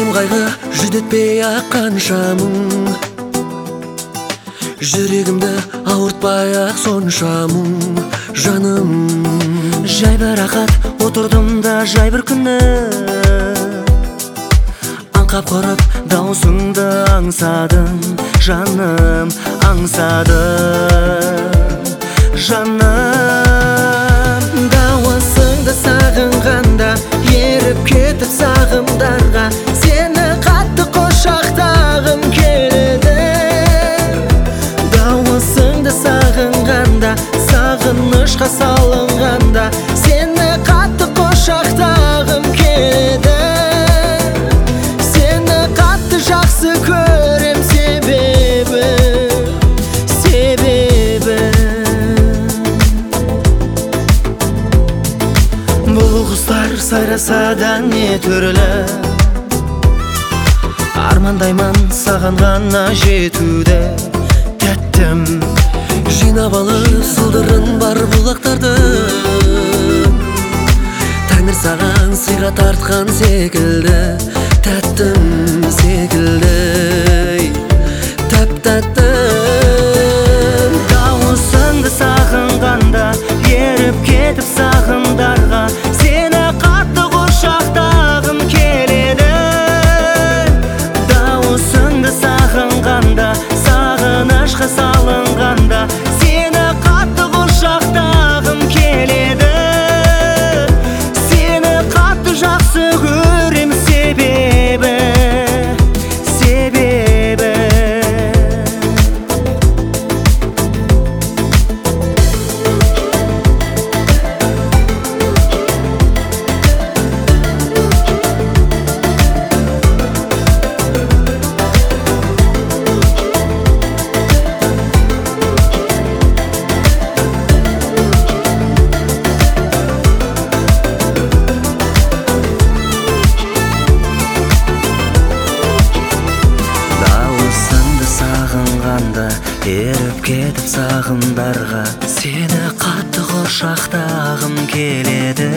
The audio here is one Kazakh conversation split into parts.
қайғы жүдетпей аққан шамың, жүрегімді ауыртпай ақ сонша мұң жаным. Жай бір рақат отырдым да жай бір күні, аңқап құрып даусыңды аңсадым жаным, аңсадым жаным. Дауысыңды сағынғанда еріп кетіп сағымдарға, сені қатты құшақтағым келеді. Дауысыңды сағынғанда, сағынышқа салынғанда, сені қатты құшақтағым келеді. Сені қатты жақсы көрем себебі. Бұл құстар сайраса да не түрлі, армандаймын саған ғана жетуді. Тәттім жинап алып сылдырын бар бұлақтарды, Тәңір саған сыйға тартқан секілді. Тәттім секілді, тәп-тәттім. Дауысыңды сағынғанда еріп кетіп сағымдарға, сені қатты құшақтағым келеді. Дауысыңды сағынғанда, сағынышқа салынғанда, сені қатты құшақтағым келеді. Сені қатты жақсы көрем себебі. Еріп кетіп сағымдарға, сені қатты құшақтағым келеді.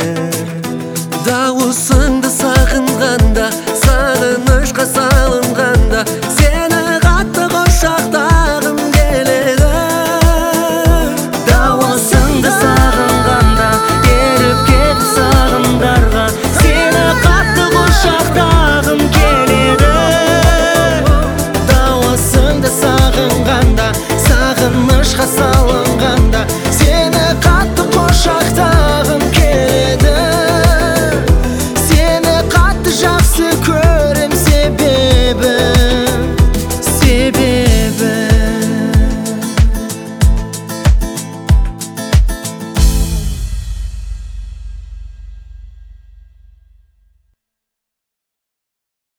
Дауысыңды сағынғанда, сағынышқа салынғанда, сені қатты құшақтағым келеді. Дауысыңды сағынғанда, еріп кетіп сағымдарға, сені қатты құшақтағым келеді. Дауысыңды сағынғанда, сағынышқа салынғанда,